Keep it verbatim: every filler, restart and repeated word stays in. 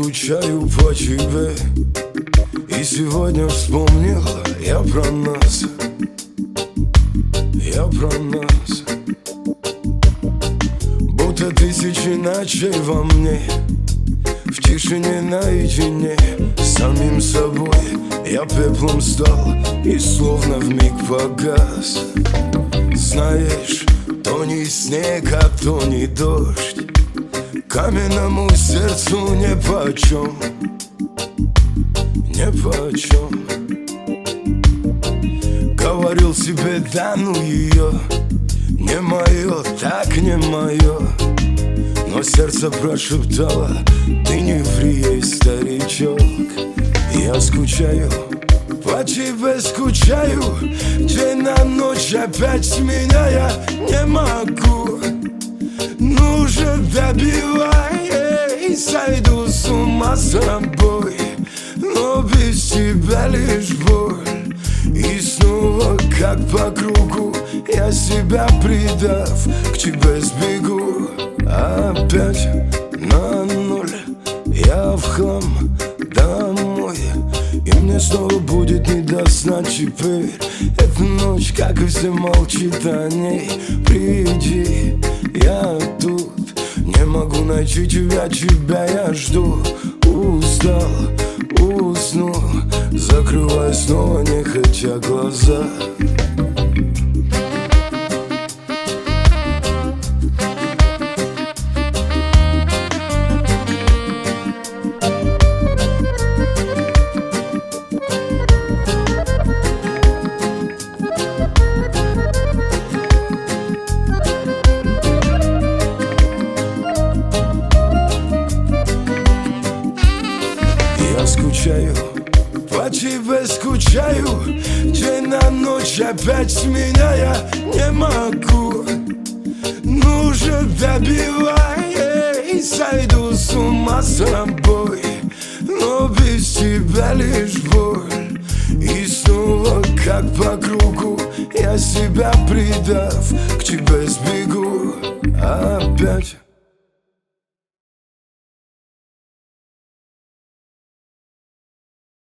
скучаю по тебе, и сегодня вспомнила я про нас, я про нас. Будто тысячи ночей во мне, в тишине наедине с самим собой. Я пеплом стал и словно вмиг погас. Знаешь, то не снег, а то не дождь, каменному сердцу нипочем, нипочем. Говорил себе, да ну ее, не мое, так не мое. Но сердце прошептало, ты не ври ей, старичок. Я скучаю, по тебе скучаю, день на ночь опять меня я не могу. Ну же добивай, эй, сойду с ума с тобой, но без тебя лишь боль. И снова как по кругу я себя предав, к тебе сбегу. Опять на ноль, я в хлам домой, и мне снова будет не до сна теперь. Эта ночь, как и все, молчит о ней. Приди, я тут, не могу найти тебя, тебя я жду. Устал, усну, закрывай снова нехотя глаза. Я скучаю, по тебе скучаю, день на ночь опять с меня я не могу. Ну же добивай, эй, сойду с ума с тобой, но без тебя лишь боль. И снова как по кругу я себя предав, к тебе сбегу опять.